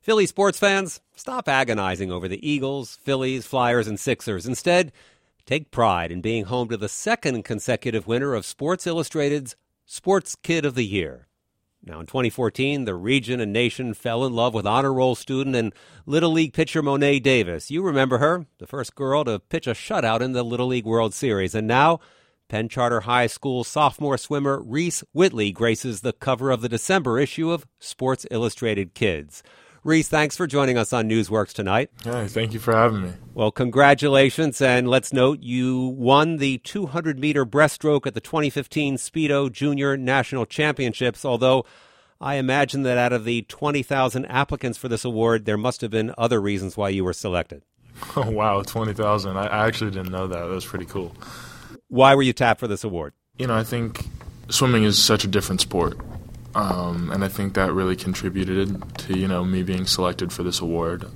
Philly sports fans, stop agonizing over the Eagles, Phillies, Flyers, and Sixers. Instead, take pride in being home to the second consecutive winner of Sports Illustrated's Sports Kid of the Year. Now, in 2014, the region and nation fell in love with honor roll student and Little League pitcher Mo'ne Davis. You remember her, the first girl to pitch a shutout in the Little League World Series. And now, Penn Charter High School sophomore swimmer Reese Whitley graces the cover of the December issue of Sports Illustrated Kids. Reese, thanks for joining us on Newsworks tonight. Hey, thank you for having me. Well, congratulations, and let's note you won the 200-meter breaststroke at the 2015 Speedo Junior National Championships, although I imagine that out of the 20,000 applicants for this award, there must have been other reasons why you were selected. Oh, wow, 20,000. I actually didn't know that. That was pretty cool. Why were you tapped for this award? You know, I think swimming is such a different sport. And I think that really contributed to, me being selected for this award.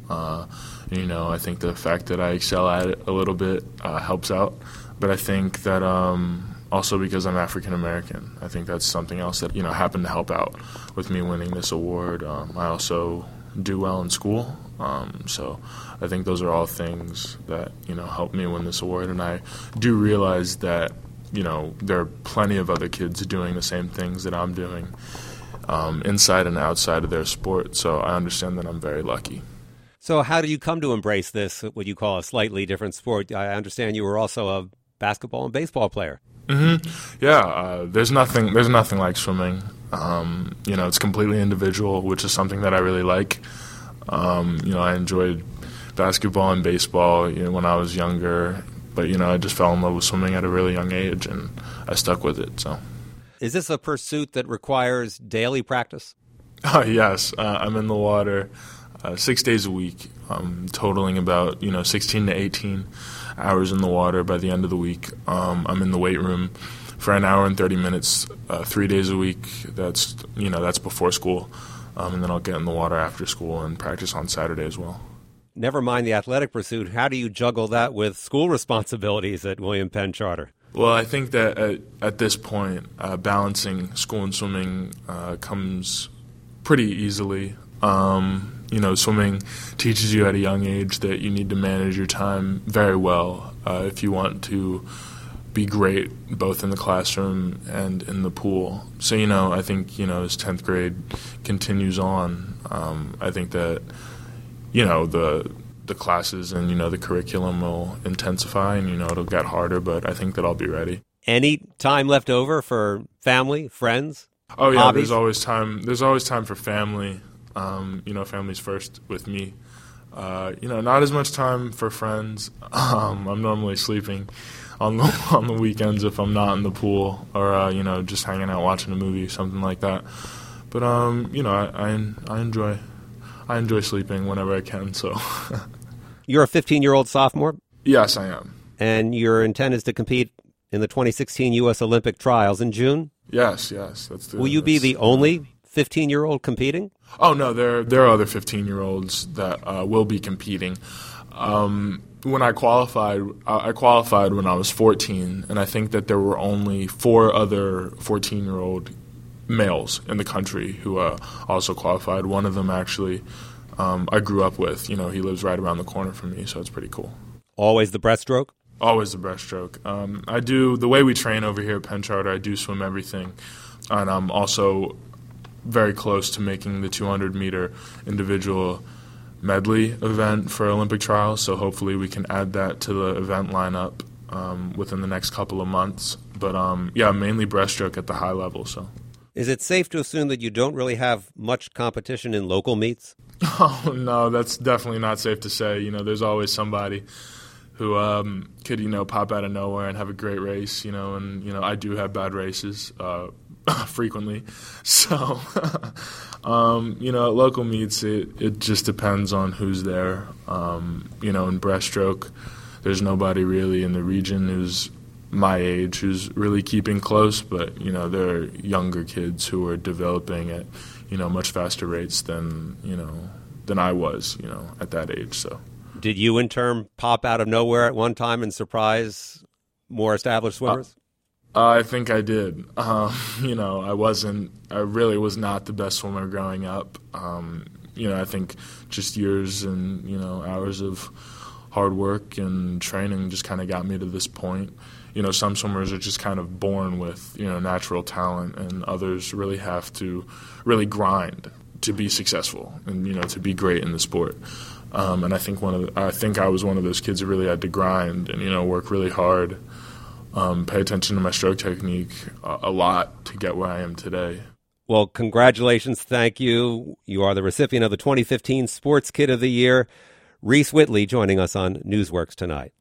I think the fact that I excel at it a little bit helps out. But I think that also because I'm African American, I think that's something else that, happened to help out with me winning this award. I also do well in school. So I think those are all things that, helped me win this award. And I do realize that, there are plenty of other kids doing the same things that I'm doing. Inside and outside of their sport, so I understand that I'm very lucky. So how do you come to embrace this, what you call a slightly different sport? I understand you were also a basketball and baseball player. Mm-hmm. Yeah, there's nothing like swimming. It's completely individual, which is something that I really like. I enjoyed basketball and baseball when I was younger, but I just fell in love with swimming at a really young age, and I stuck with it, so. Is this a pursuit that requires daily practice? Yes. I'm in the water 6 days a week, totaling about 16 to 18 hours in the water by the end of the week. I'm in the weight room for an hour and 30 minutes 3 days a week. That's before school, and then I'll get in the water after school and practice on Saturday as well. Never mind the athletic pursuit. How do you juggle that with school responsibilities at William Penn Charter? Well, I think that at this point, balancing school and swimming comes pretty easily. Swimming teaches you at a young age that you need to manage your time very well if you want to be great both in the classroom and in the pool. So, I think, as 10th grade continues on, I think that, the classes and, the curriculum will intensify and, it'll get harder, but I think that I'll be ready. Any time left over for family, friends? Oh, yeah, hobbies? There's always time for family. Family's first with me. Not as much time for friends. I'm normally sleeping on the weekends if I'm not in the pool or, just hanging out watching a movie or something like that. But, I enjoy sleeping whenever I can, so... You're a 15-year-old sophomore? Yes, I am. And your intent is to compete in the 2016 U.S. Olympic trials in June? Yes. Will you be the only 15-year-old competing? Oh, no, there are other 15-year-olds that will be competing. When I qualified when I was 14, and I think that there were only 4 other 14-year-old males in the country who also qualified. One of them actually I grew up with. He lives right around the corner from me, so it's pretty cool. Always the breaststroke? Always the breaststroke. I do, the way we train over here at Penn Charter, I do swim everything. And I'm also very close to making the 200-meter individual medley event for Olympic trials, so hopefully we can add that to the event lineup within the next couple of months. But, mainly breaststroke at the high level, so. Is it safe to assume that you don't really have much competition in local meets? Oh, no, that's definitely not safe to say. There's always somebody who could, pop out of nowhere and have a great race, and, I do have bad races frequently. So, at local meets, it just depends on who's there. In breaststroke, there's nobody really in the region who's my age who's really keeping close, but, there are younger kids who are developing at, much faster rates than I was, at that age, so. Did you, in turn, pop out of nowhere at one time and surprise more established swimmers? I think I did. I really was not the best swimmer growing up. I think just years and, hours of hard work and training just kind of got me to this point. Some swimmers are just kind of born with, natural talent, and others really have to really grind to be successful and, to be great in the sport. And I think I was one of those kids who really had to grind and, work really hard, pay attention to my stroke technique a lot to get where I am today. Well, congratulations. Thank you. You are the recipient of the 2015 Sports Kid of the Year. Reese Whitley joining us on Newsworks tonight.